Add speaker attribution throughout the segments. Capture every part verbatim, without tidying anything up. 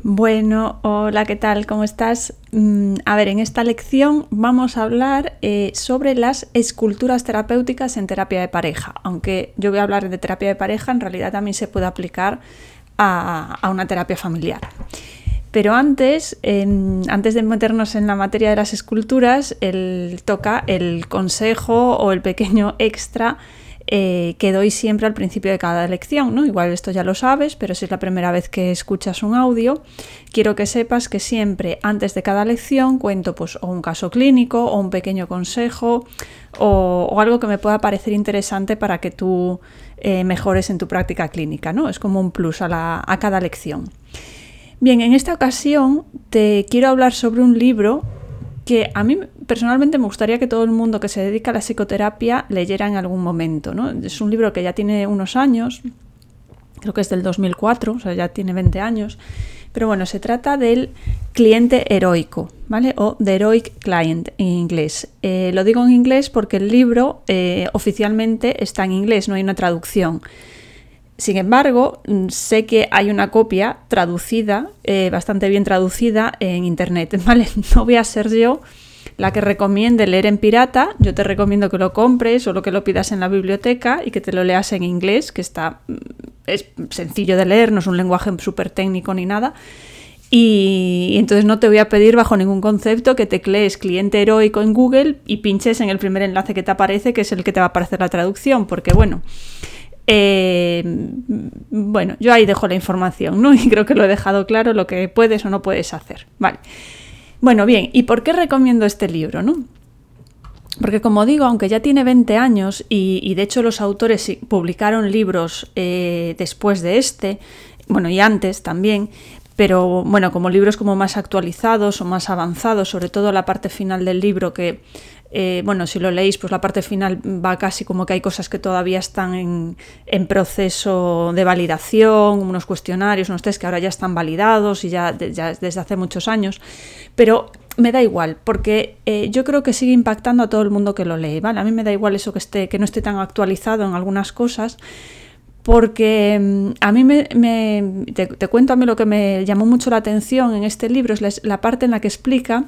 Speaker 1: Bueno, hola, ¿qué tal? ¿Cómo estás? Mm, a ver, en esta lección vamos a hablar eh, sobre las esculturas terapéuticas en terapia de pareja. Aunque yo voy a hablar de terapia de pareja, en realidad también se puede aplicar a, a una terapia familiar. Pero antes, eh, antes de meternos en la materia de las esculturas, el, toca el consejo o el pequeño extra Eh, que doy siempre al principio de cada lección, ¿no? Igual esto ya lo sabes, pero si es la primera vez que escuchas un audio, quiero que sepas que siempre antes de cada lección cuento pues o un caso clínico o un pequeño consejo o, o algo que me pueda parecer interesante para que tú eh, mejores en tu práctica clínica, ¿no? Es como un plus a, la, a cada lección. Bien, en esta ocasión te quiero hablar sobre un libro que a mí personalmente me gustaría que todo el mundo que se dedica a la psicoterapia leyera en algún momento, ¿no? Es un libro que ya tiene unos años, creo que es del dos mil cuatro, o sea, ya tiene veinte años, pero bueno, se trata del cliente heroico, ¿vale? O The Heroic Client en inglés. Eh, lo digo en inglés porque el libro eh, oficialmente está en inglés, no hay una traducción. Sin embargo, sé que hay una copia traducida, eh, bastante bien traducida en internet, ¿vale? No voy a ser yo la que recomiende leer en pirata, yo te recomiendo que lo compres o lo que lo pidas en la biblioteca y que te lo leas en inglés, que está, es sencillo de leer, no es un lenguaje súper técnico ni nada. Y entonces no te voy a pedir bajo ningún concepto que teclees cliente heroico en Google y pinches en el primer enlace que te aparece, que es el que te va a aparecer la traducción, porque bueno... Eh, bueno, yo ahí dejo la información, ¿no? Y creo que lo he dejado claro lo que puedes o no puedes hacer. Vale. Bueno, bien, ¿y por qué recomiendo este libro, no? Porque como digo, aunque ya tiene veinte años y, y de hecho los autores publicaron libros eh, después de este, bueno, y antes también, pero bueno, como libros como más actualizados o más avanzados, sobre todo la parte final del libro que... Eh, bueno, si lo leéis, pues la parte final va casi como que hay cosas que todavía están en, en proceso de validación, unos cuestionarios, unos test que ahora ya están validados y ya, ya desde hace muchos años, pero me da igual, porque eh, yo creo que sigue impactando a todo el mundo que lo lee, ¿vale? A mí me da igual eso que, esté, que no esté tan actualizado en algunas cosas, porque a mí me, me te, te cuento a mí lo que me llamó mucho la atención en este libro, es la, la parte en la que explica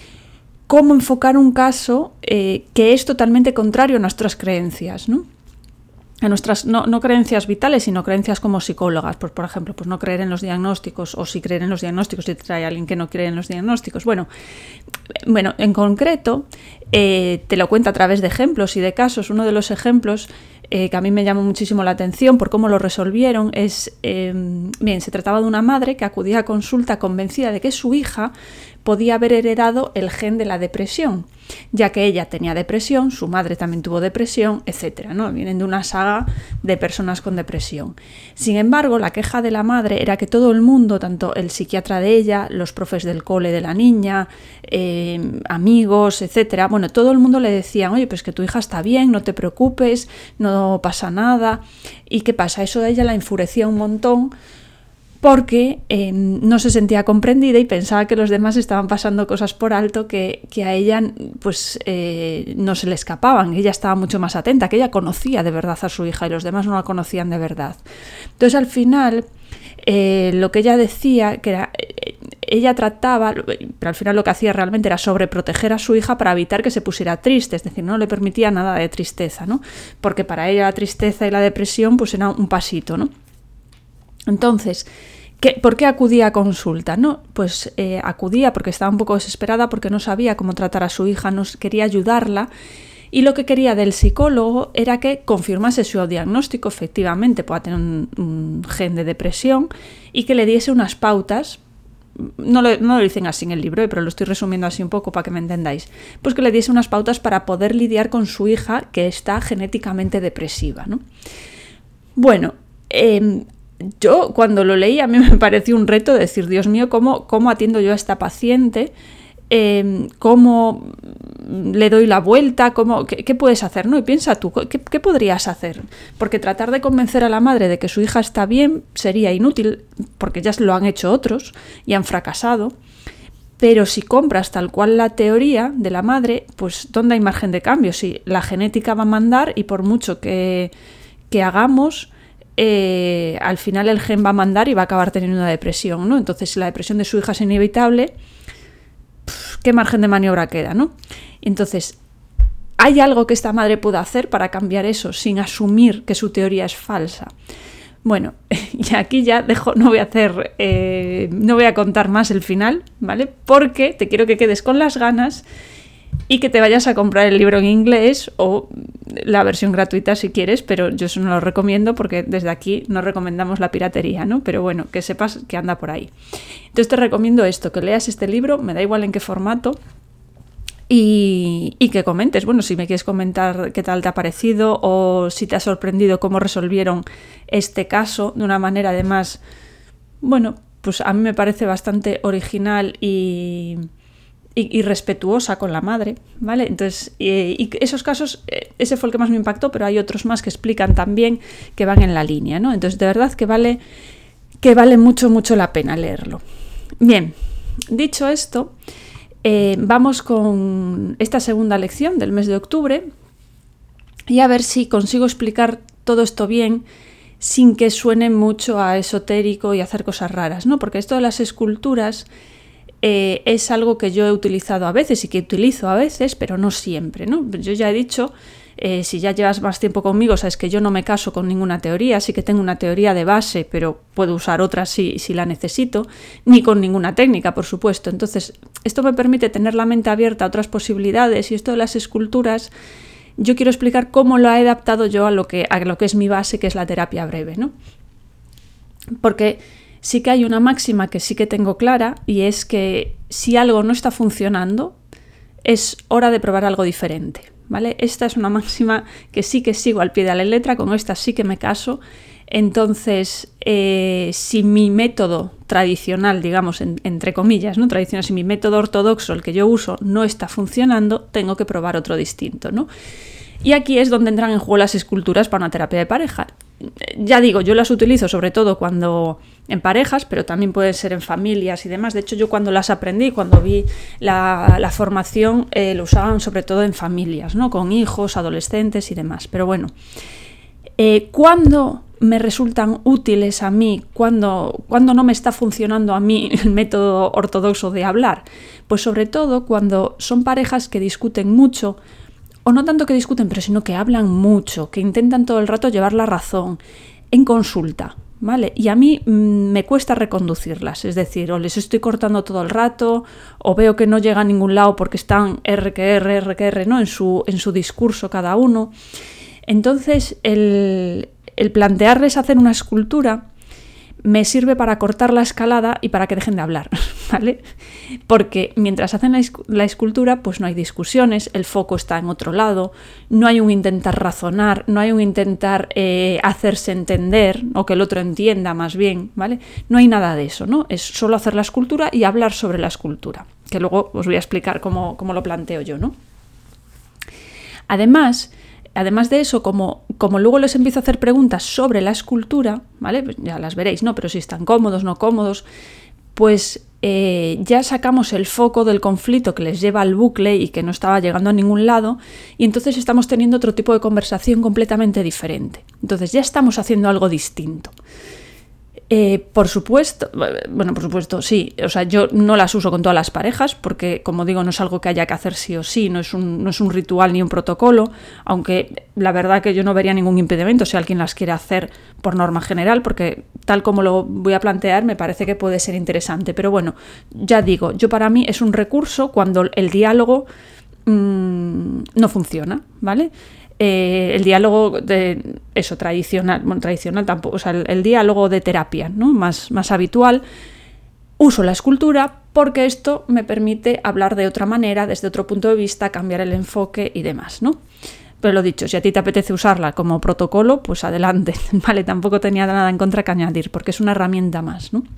Speaker 1: cómo enfocar un caso eh, que es totalmente contrario a nuestras creencias, ¿no? A nuestras, no, no creencias vitales, sino creencias como psicólogas, pues por ejemplo, pues no creer en los diagnósticos, o si creer en los diagnósticos, si trae a alguien que no cree en los diagnósticos. Bueno, bueno en concreto, eh, te lo cuento a través de ejemplos y de casos. Uno de los ejemplos eh, que a mí me llamó muchísimo la atención por cómo lo resolvieron es, eh, bien, se trataba de una madre que acudía a consulta convencida de que su hija podía haber heredado el gen de la depresión, ya que ella tenía depresión, su madre también tuvo depresión, etcétera, ¿no? Vienen de una saga de personas con depresión. Sin embargo, la queja de la madre era que todo el mundo, tanto el psiquiatra de ella, los profes del cole de la niña, eh, amigos, etcétera, bueno, todo el mundo le decían, oye, pues que tu hija está bien, no te preocupes, no pasa nada. ¿Y qué pasa? Eso de ella la enfurecía un montón, porque eh, no se sentía comprendida y pensaba que los demás estaban pasando cosas por alto que, que a ella pues, eh, no se le escapaban. Ella estaba mucho más atenta, que ella conocía de verdad a su hija y los demás no la conocían de verdad. Entonces al final eh, lo que ella decía, que era, eh, ella trataba, pero al final lo que hacía realmente era sobreproteger a su hija para evitar que se pusiera triste, es decir, no le permitía nada de tristeza, ¿no? Porque para ella la tristeza y la depresión pues era un pasito, ¿no? Entonces, ¿qué, ¿por qué acudía a consulta? ¿No? Pues eh, acudía porque estaba un poco desesperada, porque no sabía cómo tratar a su hija, no quería ayudarla, y lo que quería del psicólogo era que confirmase su diagnóstico, efectivamente pueda tener un, un gen de depresión, y que le diese unas pautas. No lo, no lo dicen así en el libro, pero lo estoy resumiendo así un poco para que me entendáis. Pues que le diese unas pautas para poder lidiar con su hija que está genéticamente depresiva, ¿no? Bueno, eh, yo cuando lo leí a mí me pareció un reto decir, Dios mío, ¿cómo, cómo atiendo yo a esta paciente? Eh, ¿Cómo le doy la vuelta? ¿Cómo, qué, ¿Qué puedes hacer? ¿No? Y piensa tú, ¿qué, ¿qué podrías hacer? Porque tratar de convencer a la madre de que su hija está bien sería inútil, porque ya lo han hecho otros y han fracasado. Pero si compras tal cual la teoría de la madre, pues ¿dónde hay margen de cambio? Si la genética va a mandar y por mucho que, que hagamos... eh, al final el gen va a mandar y va a acabar teniendo una depresión, ¿no? Entonces, si la depresión de su hija es inevitable, pff, ¿qué margen de maniobra queda, no? Entonces, ¿hay algo que esta madre pueda hacer para cambiar eso sin asumir que su teoría es falsa? Bueno, y aquí ya dejo, no voy a hacer, eh, no voy a contar más el final, ¿vale? Porque te quiero que quedes con las ganas y que te vayas a comprar el libro en inglés o la versión gratuita si quieres, pero yo eso no lo recomiendo porque desde aquí no recomendamos la piratería, ¿no? Pero bueno, que sepas que anda por ahí. Entonces te recomiendo esto, que leas este libro, me da igual en qué formato, y, y que comentes, bueno, si me quieres comentar qué tal te ha parecido o si te ha sorprendido cómo resolvieron este caso de una manera además, bueno, pues a mí me parece bastante original y... Y, y respetuosa con la madre, ¿vale? Entonces, y, y esos casos, ese fue el que más me impactó, pero hay otros más que explican también que van en la línea, ¿no? Entonces, de verdad que vale, que vale mucho, mucho la pena leerlo. Bien, dicho esto, eh, vamos con esta segunda lección del mes de octubre y a ver si consigo explicar todo esto bien sin que suene mucho a esotérico y hacer cosas raras, ¿no? Porque esto de las esculturas... Eh, es algo que yo he utilizado a veces y que utilizo a veces, pero no siempre, ¿no? Yo ya he dicho, eh, si ya llevas más tiempo conmigo, sabes que yo no me caso con ninguna teoría, sí que tengo una teoría de base, pero puedo usar otra si, si la necesito, ni con ninguna técnica, por supuesto. Entonces, esto me permite tener la mente abierta a otras posibilidades y esto de las esculturas, yo quiero explicar cómo lo he adaptado yo a lo que, a lo que es mi base, que es la terapia breve, ¿no? Porque... sí que hay una máxima que sí que tengo clara y es que si algo no está funcionando, es hora de probar algo diferente, ¿vale? Esta es una máxima que sí que sigo al pie de la letra, con esta sí que me caso. Entonces, eh, si mi método tradicional, digamos, en, entre comillas, ¿no? Tradicional, si mi método ortodoxo, el que yo uso, no está funcionando, tengo que probar otro distinto, ¿no? Y aquí es donde entran en juego las esculturas para una terapia de pareja. Ya digo, yo las utilizo sobre todo cuando en parejas, pero también pueden ser en familias y demás. De hecho, yo cuando las aprendí, cuando vi la, la formación, eh, lo usaban sobre todo en familias, ¿no? Con hijos, adolescentes y demás. Pero bueno, eh, ¿cuándo me resultan útiles a mí? ¿Cuándo, cuándo no me está funcionando a mí el método ortodoxo de hablar? Pues sobre todo cuando son parejas que discuten mucho, o no tanto que discuten, pero sino que hablan mucho, que intentan todo el rato llevar la razón en consulta, ¿vale? Y a mí mmm, me cuesta reconducirlas, es decir, o les estoy cortando todo el rato, o veo que no llega a ningún lado porque están R que R, R que R, ¿no? En su, en su discurso cada uno. Entonces, el, el plantearles hacer una escultura me sirve para cortar la escalada y para que dejen de hablar, ¿vale? Porque mientras hacen la, la escultura, pues no hay discusiones, el foco está en otro lado, no hay un intentar razonar, no hay un intentar eh, hacerse entender, o que el otro entienda más bien, ¿vale? No hay nada de eso, ¿no? Es solo hacer la escultura y hablar sobre la escultura, que luego os voy a explicar cómo, cómo lo planteo yo, ¿no? Además... Además de eso, como, como luego les empiezo a hacer preguntas sobre la escultura, ¿vale? Pues ya las veréis, ¿no? Pero si están cómodos, no cómodos, pues eh, ya sacamos el foco del conflicto que les lleva al bucle y que no estaba llegando a ningún lado, y entonces estamos teniendo otro tipo de conversación completamente diferente. Entonces ya estamos haciendo algo distinto. Eh, por supuesto, bueno, por supuesto, sí, o sea, yo no las uso con todas las parejas porque, como digo, no es algo que haya que hacer sí o sí, no es un, no es un ritual ni un protocolo, aunque la verdad que yo no vería ningún impedimento si alguien las quiere hacer por norma general, porque tal como lo voy a plantear me parece que puede ser interesante, pero bueno, ya digo, yo para mí es un recurso cuando el diálogo mmm, no funciona, ¿vale? Eh, el diálogo de eso tradicional, bueno, tradicional tampoco, o sea, el, el diálogo de terapia, ¿no? Más, más habitual. Uso la escultura porque esto me permite hablar de otra manera, desde otro punto de vista, cambiar el enfoque y demás, ¿no? Pero lo dicho, si a ti te apetece usarla como protocolo, pues adelante, vale, tampoco tenía nada en contra que añadir, porque es una herramienta más, ¿no?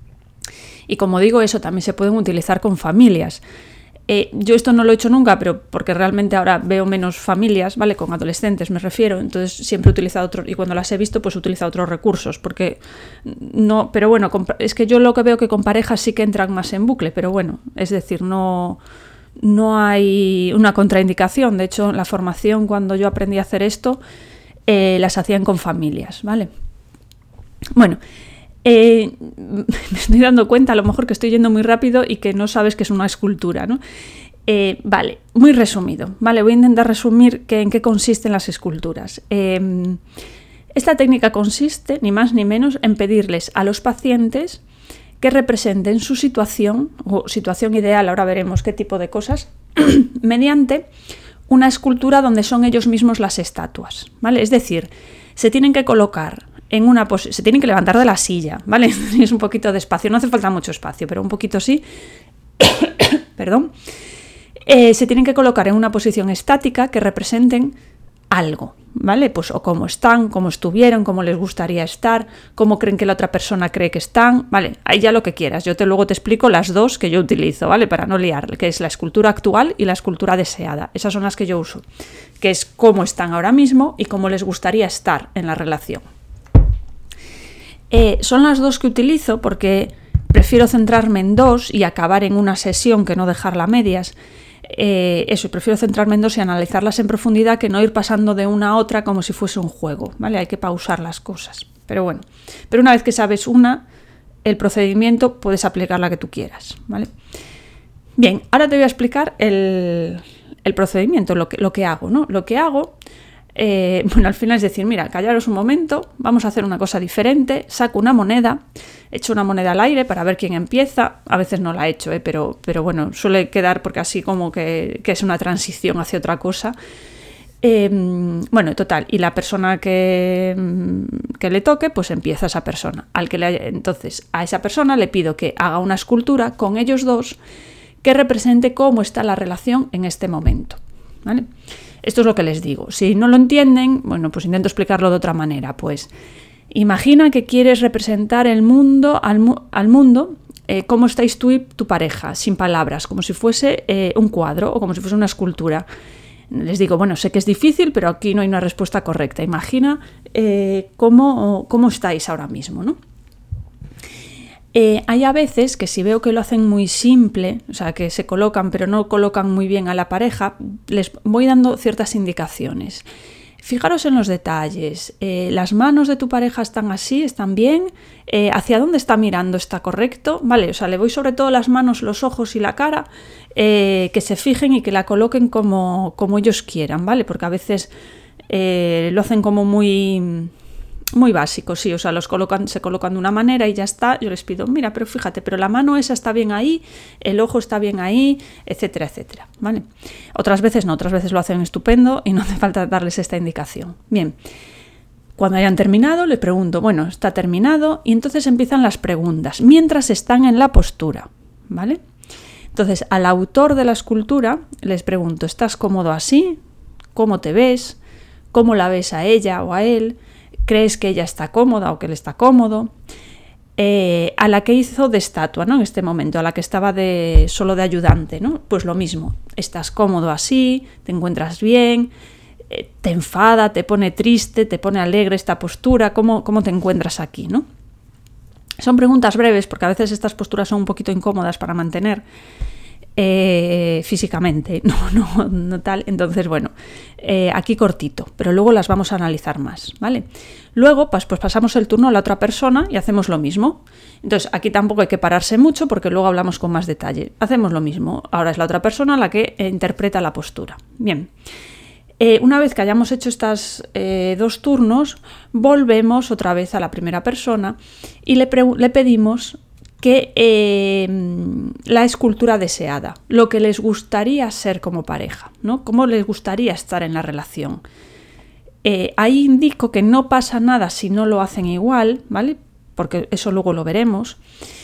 Speaker 1: Y como digo, eso también se pueden utilizar con familias. Eh, yo esto no lo he hecho nunca, pero porque realmente ahora veo menos familias, ¿vale? Con adolescentes me refiero, entonces siempre he utilizado otros, y cuando las he visto, pues he utilizado otros recursos, porque no, pero bueno, es que yo lo que veo que con parejas sí que entran más en bucle, pero bueno, es decir, no, no hay una contraindicación. De hecho, en la formación, cuando yo aprendí a hacer esto, eh, las hacían con familias, ¿vale? Bueno, eh, me estoy dando cuenta a lo mejor que estoy yendo muy rápido y que no sabes que es una escultura, ¿no? Eh, vale, muy resumido, ¿vale? Voy a intentar resumir que, en qué consisten las esculturas. Eh, esta técnica consiste, ni más ni menos, en pedirles a los pacientes que representen su situación, o situación ideal, ahora veremos qué tipo de cosas, mediante una escultura donde son ellos mismos las estatuas, ¿vale? Es decir, se tienen que colocar en una pos- se tienen que levantar de la silla, ¿vale? Es un poquito de espacio, no hace falta mucho espacio, pero un poquito sí. Perdón. Eh, se tienen que colocar en una posición estática que representen algo, ¿vale? Pues o cómo están, cómo estuvieron, cómo les gustaría estar, cómo creen que la otra persona cree que están, ¿vale? Ahí ya lo que quieras. Yo te luego te explico las dos que yo utilizo, ¿vale? Para no liar, que es la escultura actual y la escultura deseada. Esas son las que yo uso, que es cómo están ahora mismo y cómo les gustaría estar en la relación. Eh, son las dos que utilizo porque prefiero centrarme en dos y acabar en una sesión que no dejarla a medias. Eh, eso, prefiero centrarme en dos y analizarlas en profundidad que no ir pasando de una a otra como si fuese un juego, ¿vale? Hay que pausar las cosas. Pero bueno, pero una vez que sabes una, el procedimiento puedes aplicar la que tú quieras, ¿vale? Bien, ahora te voy a explicar el, el procedimiento, lo que, lo que hago, ¿no? Lo que hago, eh, bueno, al final es decir, mira, callaros un momento, vamos a hacer una cosa diferente, saco una moneda, echo una moneda al aire para ver quién empieza, a veces no la echo, ¿eh? pero, pero bueno, suele quedar porque así como que, que es una transición hacia otra cosa. Eh, bueno, total, y la persona que, que le toque, pues empieza esa persona. Al que le, entonces, a esa persona le pido que haga una escultura con ellos dos que represente cómo está la relación en este momento, ¿vale? Esto es lo que les digo. Si no lo entienden, bueno, pues intento explicarlo de otra manera. Pues imagina que quieres representar el mundo, al, mu- al mundo, eh, cómo estáis tú y tu pareja, sin palabras, como si fuese eh, un cuadro o como si fuese una escultura. Les digo, bueno, sé que es difícil, pero aquí no hay una respuesta correcta. Imagina eh, cómo, cómo estáis ahora mismo, ¿no? Eh, hay a veces que si veo que lo hacen muy simple, o sea, que se colocan pero no colocan muy bien a la pareja, les voy dando ciertas indicaciones. Fijaros en los detalles. Eh, ¿las manos de tu pareja están así? ¿Están bien? Eh, ¿hacia dónde está mirando? ¿Está correcto? Vale, o sea, le voy sobre todo las manos, los ojos y la cara, eh, que se fijen y que la coloquen como, como ellos quieran, ¿vale? Porque a veces eh, lo hacen como muy... Muy básico, sí, o sea, los colocan, se colocan de una manera y ya está. Yo les pido, mira, pero fíjate, pero la mano esa está bien ahí, el ojo está bien ahí, etcétera, etcétera, ¿vale? Otras veces no, otras veces lo hacen estupendo y no hace falta darles esta indicación. Bien, cuando hayan terminado, le pregunto, bueno, está terminado, y entonces empiezan las preguntas, mientras están en la postura, ¿vale? Entonces, al autor de la escultura les pregunto, ¿estás cómodo así? ¿Cómo te ves? ¿Cómo la ves a ella o a él? ¿Crees que ella está cómoda o que él está cómodo? Eh, a la que hizo de estatua, ¿no? En este momento, a la que estaba de, solo de ayudante, ¿no? Pues lo mismo, ¿estás cómodo así? ¿Te encuentras bien? Eh, ¿Te enfada? ¿Te pone triste? ¿Te pone alegre esta postura? ¿Cómo, cómo te encuentras aquí, ¿no? Son preguntas breves porque a veces estas posturas son un poquito incómodas para mantener eh, físicamente, no, no, no tal. Entonces, bueno, eh, aquí cortito, pero luego las vamos a analizar más, ¿vale? Luego, pues, pues pasamos el turno a la otra persona y hacemos lo mismo. Entonces, aquí tampoco hay que pararse mucho porque luego hablamos con más detalle. Hacemos lo mismo. Ahora es la otra persona la que eh, interpreta la postura. Bien. Eh, una vez que hayamos hecho estos eh, dos turnos, volvemos otra vez a la primera persona y le, pre- le pedimos que eh, la escultura deseada, lo que les gustaría ser como pareja, ¿no? Cómo les gustaría estar en la relación. Eh, ahí indico que no pasa nada si no lo hacen igual, ¿vale? Porque eso luego lo veremos.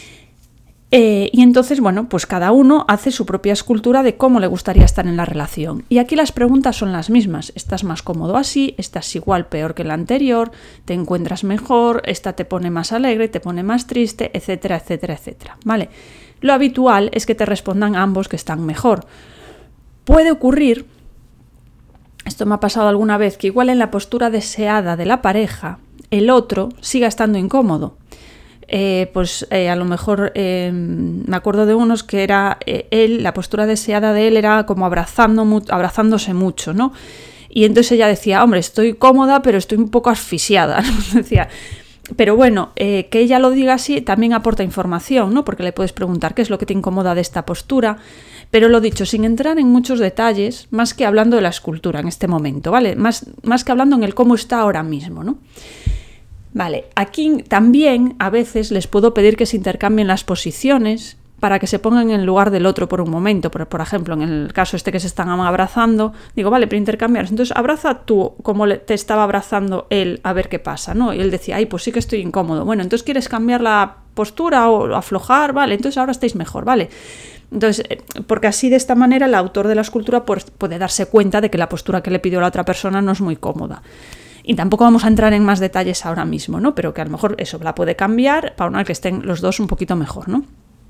Speaker 1: Eh, y entonces, bueno, pues cada uno hace su propia escultura de cómo le gustaría estar en la relación. Y aquí las preguntas son las mismas. ¿Estás más cómodo así? ¿Estás igual, peor que la anterior? ¿Te encuentras mejor? ¿Esta te pone más alegre? ¿Te pone más triste? Etcétera, etcétera, etcétera. ¿Vale? Lo habitual es que te respondan ambos que están mejor. Puede ocurrir, esto me ha pasado alguna vez, que igual en la postura deseada de la pareja, el otro siga estando incómodo. Eh, pues eh, a lo mejor eh, me acuerdo de unos que era eh, él, la postura deseada de él era como abrazando mu- abrazándose mucho, ¿no? Y entonces ella decía, hombre, estoy cómoda, pero estoy un poco asfixiada, ¿no? Decía, pero bueno, eh, que ella lo diga así también aporta información, ¿no? Porque le puedes preguntar qué es lo que te incomoda de esta postura, pero lo dicho, sin entrar en muchos detalles, más que hablando de la escultura en este momento, ¿vale? Más, más que hablando en el cómo está ahora mismo, ¿no? Vale, aquí también a veces les puedo pedir que se intercambien las posiciones para que se pongan en lugar del otro por un momento. Por, por ejemplo, en el caso este que se están abrazando, digo, vale, pero intercambiarse. Entonces, abraza tú como le, te estaba abrazando él, a ver qué pasa, ¿no? Y él decía, ay, pues sí que estoy incómodo. Bueno, entonces quieres cambiar la postura o aflojar, vale, entonces ahora estáis mejor, vale. Entonces, porque así de esta manera el autor de la escultura pues, puede darse cuenta de que la postura que le pidió la otra persona no es muy cómoda. Y tampoco vamos a entrar en más detalles ahora mismo, ¿no? Pero que a lo mejor eso la puede cambiar para una que estén los dos un poquito mejor, ¿no?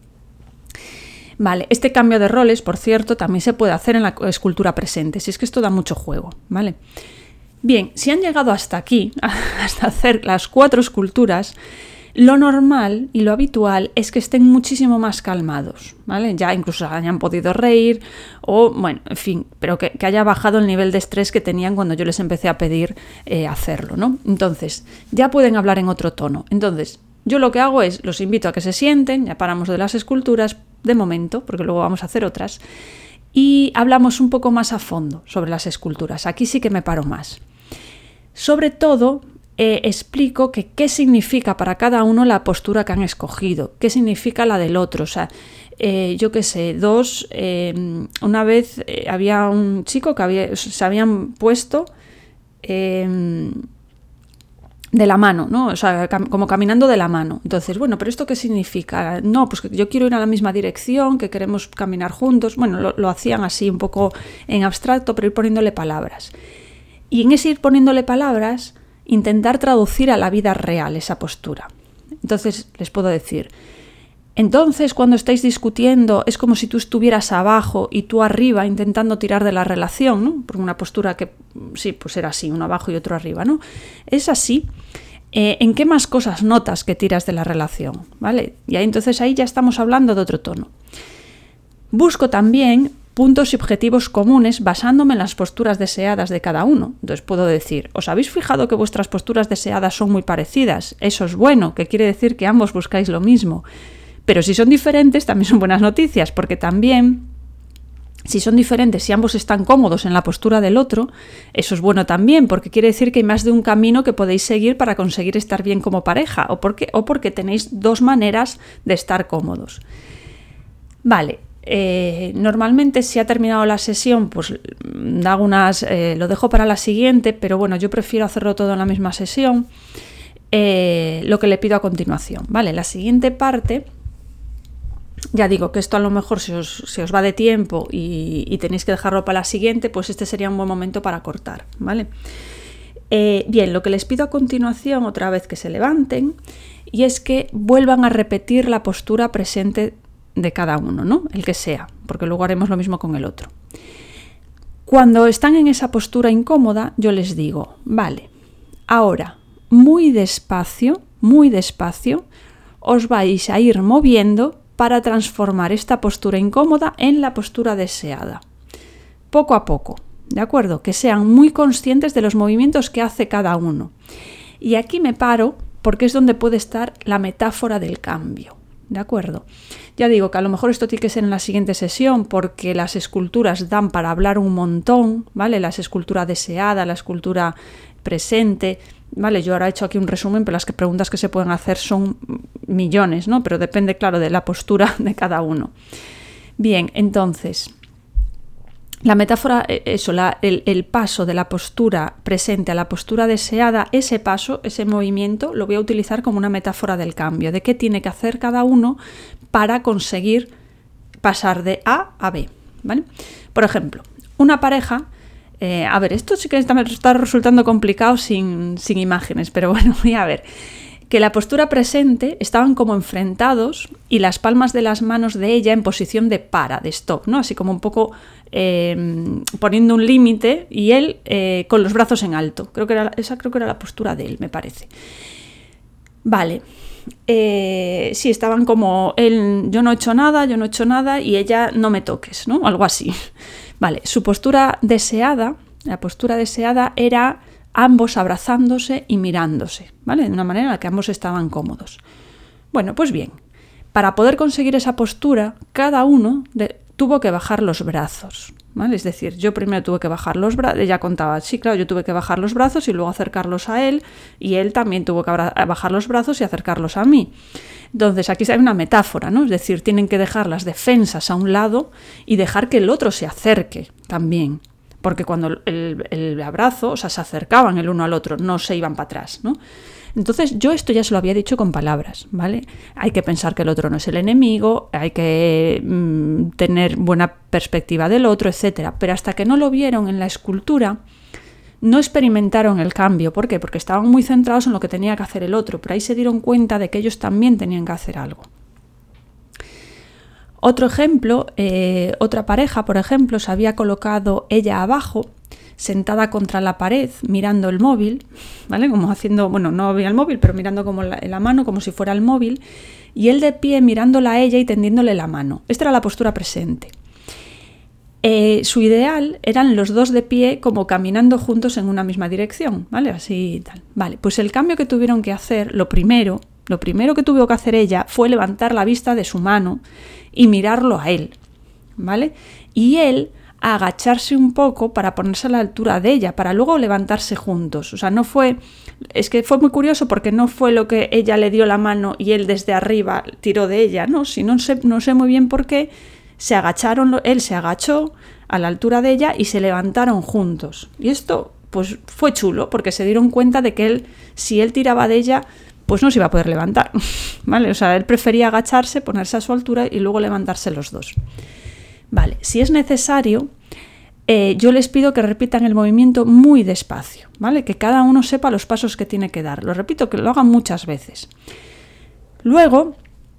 Speaker 1: Vale, este cambio de roles, por cierto, también se puede hacer en la escultura presente, si es que esto da mucho juego, ¿vale? Bien, si han llegado hasta aquí, hasta hacer las cuatro esculturas, lo normal y lo habitual es que estén muchísimo más calmados, ¿vale? Ya incluso hayan podido reír o, bueno, en fin, pero que, que haya bajado el nivel de estrés que tenían cuando yo les empecé a pedir eh, hacerlo, ¿no? Entonces, ya pueden hablar en otro tono. Entonces, yo lo que hago es, los invito a que se sienten, ya paramos de las esculturas de momento, porque luego vamos a hacer otras, y hablamos un poco más a fondo sobre las esculturas. Aquí sí que me paro más. Sobre todo, eh, explico que qué significa para cada uno la postura que han escogido, qué significa la del otro. O sea, eh, yo qué sé, dos, eh, una vez eh, había un chico que había, se habían puesto eh, de la mano, ¿no? O sea, cam- como caminando de la mano. Entonces, bueno, ¿pero esto qué significa? No, pues que yo quiero ir a la misma dirección, que queremos caminar juntos. Bueno, lo, lo hacían así un poco en abstracto, pero ir poniéndole palabras. Y en ese ir poniéndole palabras, intentar traducir a la vida real esa postura. Entonces, les puedo decir, entonces cuando estáis discutiendo es como si tú estuvieras abajo y tú arriba intentando tirar de la relación, ¿no? Por una postura que, sí, pues era así, uno abajo y otro arriba, ¿no? Es así. Eh, ¿En qué más cosas notas que tiras de la relación? ¿Vale? Y ahí, entonces ahí ya estamos hablando de otro tono. Busco también puntos y objetivos comunes basándome en las posturas deseadas de cada uno. Entonces puedo decir, ¿os habéis fijado que vuestras posturas deseadas son muy parecidas? Eso es bueno, que quiere decir que ambos buscáis lo mismo. Pero si son diferentes, también son buenas noticias, porque también, si son diferentes, si ambos están cómodos en la postura del otro, eso es bueno también, porque quiere decir que hay más de un camino que podéis seguir para conseguir estar bien como pareja, o porque, o porque tenéis dos maneras de estar cómodos. Vale, eh, normalmente si ha terminado la sesión, pues hago unas, eh, lo dejo para la siguiente, pero bueno, yo prefiero hacerlo todo en la misma sesión, eh, lo que le pido a continuación. Vale, la siguiente parte... Ya digo que esto a lo mejor si os, si os va de tiempo y, y tenéis que dejarlo para la siguiente, pues este sería un buen momento para cortar, ¿vale? Eh, bien, lo que les pido a continuación, otra vez que se levanten, y es que vuelvan a repetir la postura presente de cada uno, ¿no? El que sea, porque luego haremos lo mismo con el otro. Cuando están en esa postura incómoda, yo les digo, vale, ahora, muy despacio, muy despacio, os vais a ir moviendo para transformar esta postura incómoda en la postura deseada. Poco a poco, ¿de acuerdo? Que sean muy conscientes de los movimientos que hace cada uno. Y aquí me paro porque es donde puede estar la metáfora del cambio, ¿de acuerdo? Ya digo que a lo mejor esto tiene que ser en la siguiente sesión porque las esculturas dan para hablar un montón, ¿vale? La escultura deseada, la escultura presente... Vale, yo ahora he hecho aquí un resumen, pero las que preguntas que se pueden hacer son millones, ¿no? Pero depende, claro, de la postura de cada uno. Bien, entonces, la metáfora, eso, la, el, el paso de la postura presente a la postura deseada, ese paso, ese movimiento, lo voy a utilizar como una metáfora del cambio, de qué tiene que hacer cada uno para conseguir pasar de A a B, ¿vale? Por ejemplo, una pareja... Eh, a ver, esto sí que está, está resultando complicado sin, sin imágenes, pero bueno, voy a ver. Que la postura presente estaban como enfrentados y las palmas de las manos de ella en posición de para, de stop, ¿no? Así como un poco eh, poniendo un límite y él eh, con los brazos en alto. Creo que era, esa creo que era la postura de él, me parece. Vale. Eh, sí, estaban como él, yo no he hecho nada, yo no he hecho nada y ella no me toques, ¿no? Algo así. Vale, su postura deseada, la postura deseada era ambos abrazándose y mirándose, ¿vale? De una manera en la que ambos estaban cómodos. Bueno, pues bien, para poder conseguir esa postura, cada uno de, tuvo que bajar los brazos, ¿vale? Es decir, yo primero tuve que bajar los brazos, ella contaba, sí, claro, yo tuve que bajar los brazos y luego acercarlos a él, y él también tuvo que bajar los brazos y acercarlos a mí. Entonces, aquí hay una metáfora, ¿no? Es decir, tienen que dejar las defensas a un lado y dejar que el otro se acerque también, porque cuando el, el abrazo, o sea, se acercaban el uno al otro, no se iban para atrás, ¿no? Entonces, yo esto ya se lo había dicho con palabras, ¿vale? Hay que pensar que el otro no es el enemigo, hay que mmm, tener buena perspectiva del otro, etcétera. Pero hasta que no lo vieron en la escultura, no experimentaron el cambio. ¿Por qué? Porque estaban muy centrados en lo que tenía que hacer el otro, pero ahí se dieron cuenta de que ellos también tenían que hacer algo. Otro ejemplo, eh, otra pareja, por ejemplo, se había colocado ella abajo, sentada contra la pared, mirando el móvil, ¿vale? Como haciendo, bueno, no había el móvil, pero mirando como la, la mano, como si fuera el móvil, y él de pie mirándola a ella y tendiéndole la mano. Esta era la postura presente. Eh, su ideal eran los dos de pie como caminando juntos en una misma dirección, ¿vale? Así y tal. Vale, pues el cambio que tuvieron que hacer, lo primero, lo primero que tuvo que hacer ella fue levantar la vista de su mano y mirarlo a él, ¿vale? Y él a agacharse un poco para ponerse a la altura de ella, para luego levantarse juntos. O sea, no fue... Es que fue muy curioso porque no fue lo que ella le dio la mano y él desde arriba tiró de ella, ¿no? Si no sé, no sé muy bien por qué, se agacharon, él se agachó a la altura de ella y se levantaron juntos. Y esto, pues, fue chulo porque se dieron cuenta de que él, si él tiraba de ella, pues no se iba a poder levantar, ¿vale? O sea, él prefería agacharse, ponerse a su altura y luego levantarse los dos. Vale, si es necesario, eh, yo les pido que repitan el movimiento muy despacio, ¿vale? Que cada uno sepa los pasos que tiene que dar. Lo repito, que lo hagan muchas veces. Luego,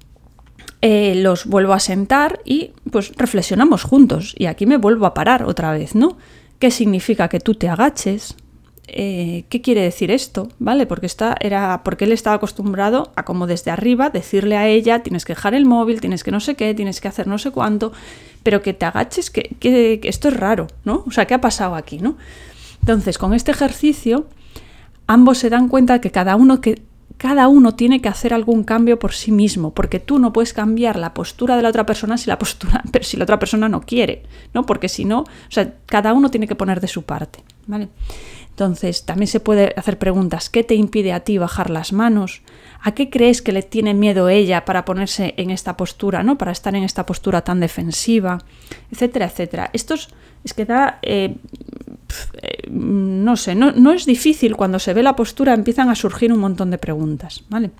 Speaker 1: eh, los vuelvo a sentar y pues reflexionamos juntos. Y aquí me vuelvo a parar otra vez, ¿no? ¿Qué significa que tú te agaches? Eh, ¿Qué quiere decir esto? ¿Vale? Porque, esta era, porque él estaba acostumbrado a, como desde arriba, decirle a ella, tienes que dejar el móvil, tienes que no sé qué, tienes que hacer no sé cuánto, pero que te agaches, que, que, que esto es raro, ¿no? O sea, ¿qué ha pasado aquí, no? Entonces, con este ejercicio, ambos se dan cuenta de que cada uno, que cada uno tiene que hacer algún cambio por sí mismo, porque tú no puedes cambiar la postura de la otra persona si la postura, pero si la otra persona no quiere, ¿no? Porque si no, o sea, cada uno tiene que poner de su parte, ¿vale? Entonces, también se puede hacer preguntas. ¿Qué te impide a ti bajar las manos? ¿A qué crees que le tiene miedo ella para ponerse en esta postura, ¿no? Para estar en esta postura tan defensiva, etcétera, etcétera? Esto es, es que da... Eh, eh, no sé, no, no es difícil. Cuando se ve la postura empiezan a surgir un montón de preguntas, ¿vale?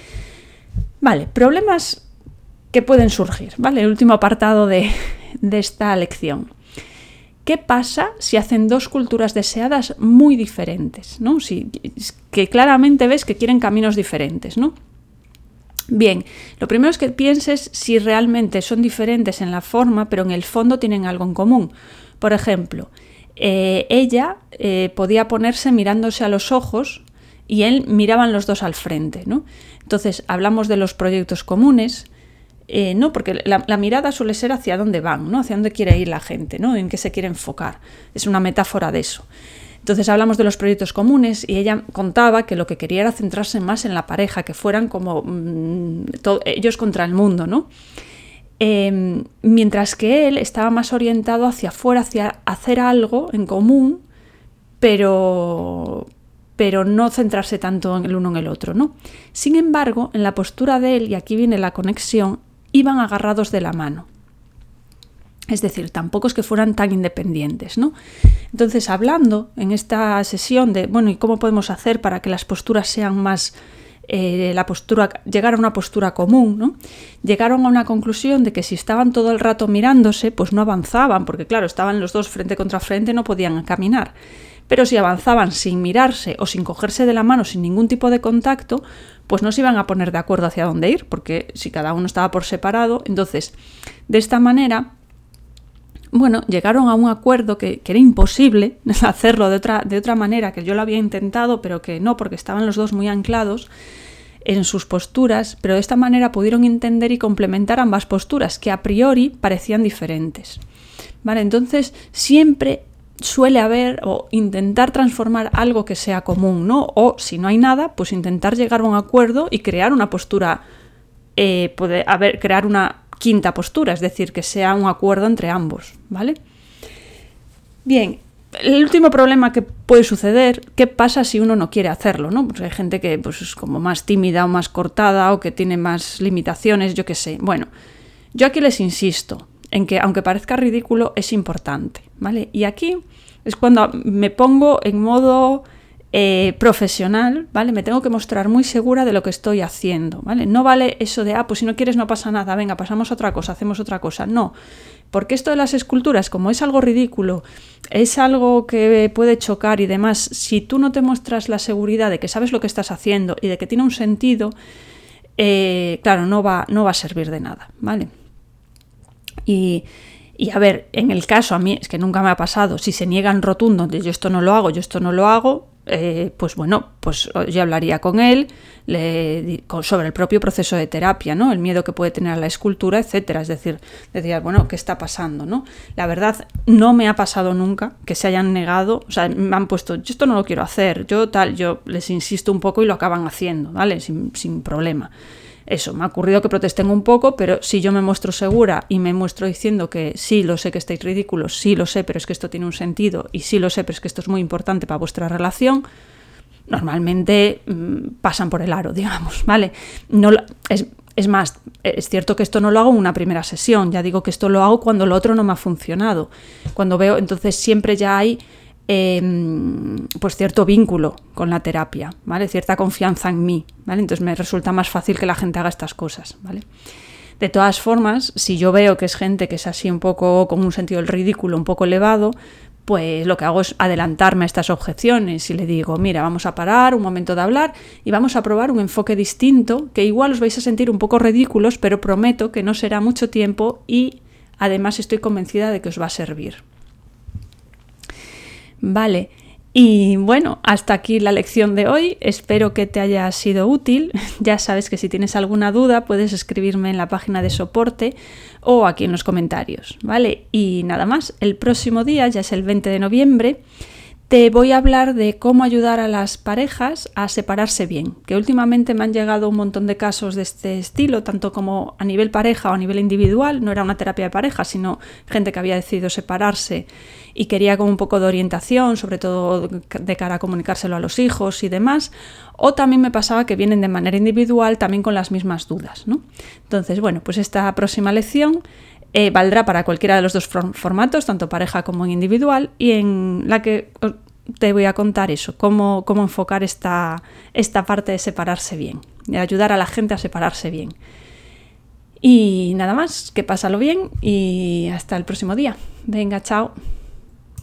Speaker 1: Vale, problemas que pueden surgir, ¿vale? El último apartado de, de esta lección. ¿Qué pasa si hacen dos culturas deseadas muy diferentes, ¿no? Si, que claramente ves que quieren caminos diferentes, ¿no? Bien, lo primero es que pienses si realmente son diferentes en la forma, pero en el fondo tienen algo en común. Por ejemplo, eh, ella eh, podía ponerse mirándose a los ojos y él miraban los dos al frente, ¿no? Entonces, hablamos de los proyectos comunes. Eh, no, porque la, la mirada suele ser hacia dónde van, ¿no? Hacia dónde quiere ir la gente, ¿no? En qué se quiere enfocar. Es una metáfora de eso. Entonces hablamos de los proyectos comunes y ella contaba que lo que quería era centrarse más en la pareja, que fueran como mmm, todo, ellos contra el mundo, ¿no? Eh, mientras que él estaba más orientado hacia afuera, hacia hacer algo en común, pero... pero no centrarse tanto en el uno en el otro, ¿no? Sin embargo, en la postura de él, y aquí viene la conexión, iban agarrados de la mano. Es decir, tampoco es que fueran tan independientes, ¿no? Entonces, hablando en esta sesión de, bueno, ¿y cómo podemos hacer para que las posturas sean más, eh, la postura, llegar a una postura común, ¿no? Llegaron a una conclusión de que si estaban todo el rato mirándose, pues no avanzaban, porque claro, estaban los dos frente contra frente, no podían caminar. Pero si avanzaban sin mirarse o sin cogerse de la mano, sin ningún tipo de contacto, pues no se iban a poner de acuerdo hacia dónde ir, porque si cada uno estaba por separado, entonces, de esta manera, bueno, llegaron a un acuerdo que, que era imposible hacerlo de otra, de otra manera, que yo lo había intentado, pero que no, porque estaban los dos muy anclados en sus posturas, pero de esta manera pudieron entender y complementar ambas posturas, que a priori parecían diferentes. Vale, entonces, siempre suele haber o intentar transformar algo que sea común, ¿no? O si no hay nada, pues intentar llegar a un acuerdo y crear una postura, eh, poder, a ver, crear una quinta postura, es decir, que sea un acuerdo entre ambos, ¿vale? Bien, el último problema que puede suceder, ¿qué pasa si uno no quiere hacerlo, ¿no? Pues hay gente que pues, es como más tímida o más cortada o que tiene más limitaciones, yo qué sé. Bueno, yo aquí les insisto en que, aunque parezca ridículo, es importante, ¿vale? Y aquí es cuando me pongo en modo eh, profesional, ¿vale? Me tengo que mostrar muy segura de lo que estoy haciendo, ¿vale? No vale eso de, ah, pues si no quieres no pasa nada, venga, pasamos a otra cosa, hacemos otra cosa. No, porque esto de las esculturas, como es algo ridículo, es algo que puede chocar y demás, si tú no te muestras la seguridad de que sabes lo que estás haciendo y de que tiene un sentido, eh, claro, no va, no va a servir de nada, ¿vale? Y, y a ver, en el caso, a mí es que nunca me ha pasado, si se niegan rotundo de yo esto no lo hago, yo esto no lo hago, eh, pues bueno, pues yo hablaría con él le, con, sobre el propio proceso de terapia, ¿no? El miedo que puede tener a la escultura, etcétera. Es decir, decir, bueno, ¿qué está pasando, no? La verdad, no me ha pasado nunca que se hayan negado, o sea, me han puesto, yo esto no lo quiero hacer, yo tal, yo les insisto un poco y lo acaban haciendo, ¿vale? Sin, sin problema. Eso, me ha ocurrido que protesten un poco, pero si yo me muestro segura y me muestro diciendo que sí, lo sé que estáis ridículos, sí lo sé, pero es que esto tiene un sentido, y sí lo sé, pero es que esto es muy importante para vuestra relación, normalmente mmm, pasan por el aro, digamos, ¿vale? No, es, es más, es cierto que esto no lo hago en una primera sesión, ya digo que esto lo hago cuando lo otro no me ha funcionado. Cuando veo, entonces siempre ya hay Eh, pues cierto vínculo con la terapia, ¿vale? Cierta confianza en mí, ¿vale? Entonces me resulta más fácil que la gente haga estas cosas, ¿vale? De todas formas, si yo veo que es gente que es así un poco con un sentido del ridículo un poco elevado, pues lo que hago es adelantarme a estas objeciones y le digo, mira, vamos a parar un momento de hablar y vamos a probar un enfoque distinto, que igual os vais a sentir un poco ridículos, pero prometo que no será mucho tiempo y además estoy convencida de que os va a servir. Vale, y bueno, hasta aquí la lección de hoy, espero que te haya sido útil. Ya sabes que si tienes alguna duda puedes escribirme en la página de soporte o aquí en los comentarios, ¿vale? Y nada más, el próximo día, ya es el veinte de noviembre, te voy a hablar de cómo ayudar a las parejas a separarse bien, que últimamente me han llegado un montón de casos de este estilo, tanto como a nivel pareja o a nivel individual. No era una terapia de pareja, sino gente que había decidido separarse y quería como un poco de orientación, sobre todo de cara a comunicárselo a los hijos y demás, o también me pasaba que vienen de manera individual también con las mismas dudas, ¿no? Entonces, bueno, pues esta próxima lección Eh, valdrá para cualquiera de los dos formatos, tanto pareja como en individual, y en la que te voy a contar eso, cómo, cómo enfocar esta, esta parte de separarse bien, de ayudar a la gente a separarse bien. Y nada más, que pásalo bien y hasta el próximo día. Venga, chao.